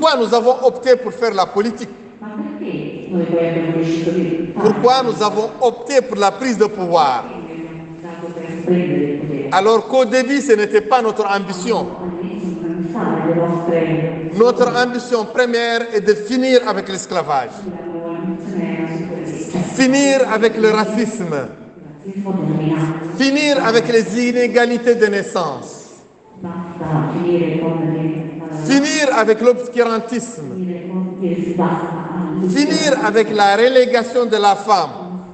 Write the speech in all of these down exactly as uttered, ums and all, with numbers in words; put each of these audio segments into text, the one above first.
Pourquoi nous avons opté pour faire la politique? Pourquoi nous avons opté pour la prise de pouvoir? Alors qu'au début, ce n'était pas notre ambition. Notre ambition première est de finir avec l'esclavage, finir avec le racisme, finir avec les inégalités de naissance, finir avec l'obscurantisme, finir avec la relégation de la femme.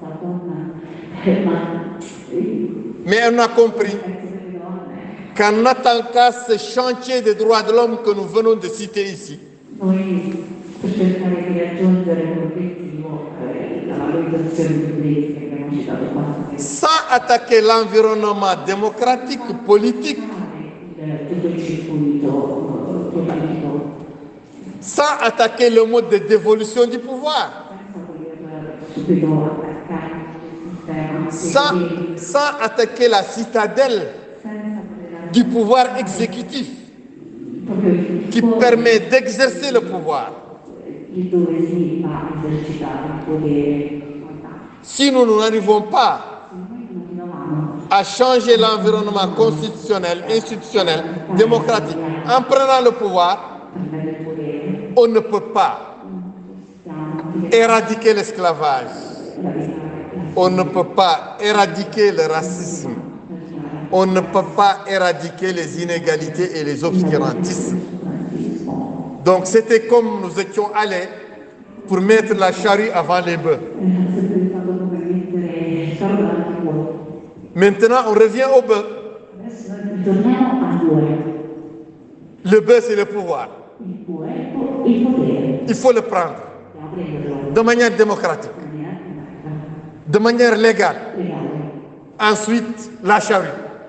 Mais on a compris qu'en attaquant ce chantier des droits de l'homme que nous venons de citer ici, sans attaquer l'environnement démocratique, politique, sans attaquer le mode de dévolution du pouvoir, sans, sans attaquer la citadelle du pouvoir exécutif qui permet d'exercer le pouvoir. Si nous n'arrivons pas à changer l'environnement constitutionnel, institutionnel, démocratique, en prenant le pouvoir, on ne peut pas éradiquer l'esclavage. On ne peut pas éradiquer le racisme. On ne peut pas éradiquer les inégalités et les obscurantismes. Donc c'était comme nous étions allés pour mettre la charrue avant les bœufs. Maintenant on revient au bœuf. Le bœuf c'est le pouvoir. Il faut le prendre de manière démocratique, de manière légale. Ensuite, la charrue.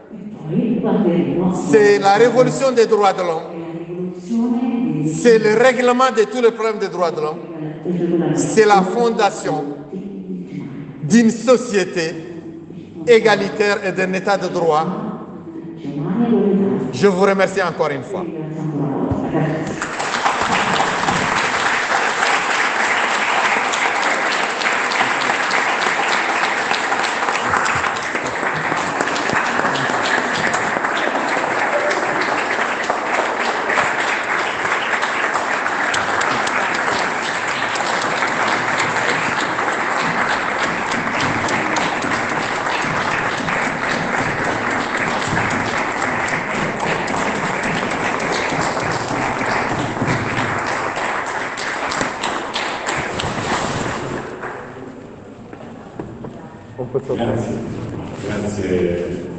C'est la révolution des droits de l'homme. C'est le règlement de tous les problèmes des droits de l'homme. C'est la fondation d'une société égalitaire et d'un état de droit. Je vous remercie encore une fois. Grazie, grazie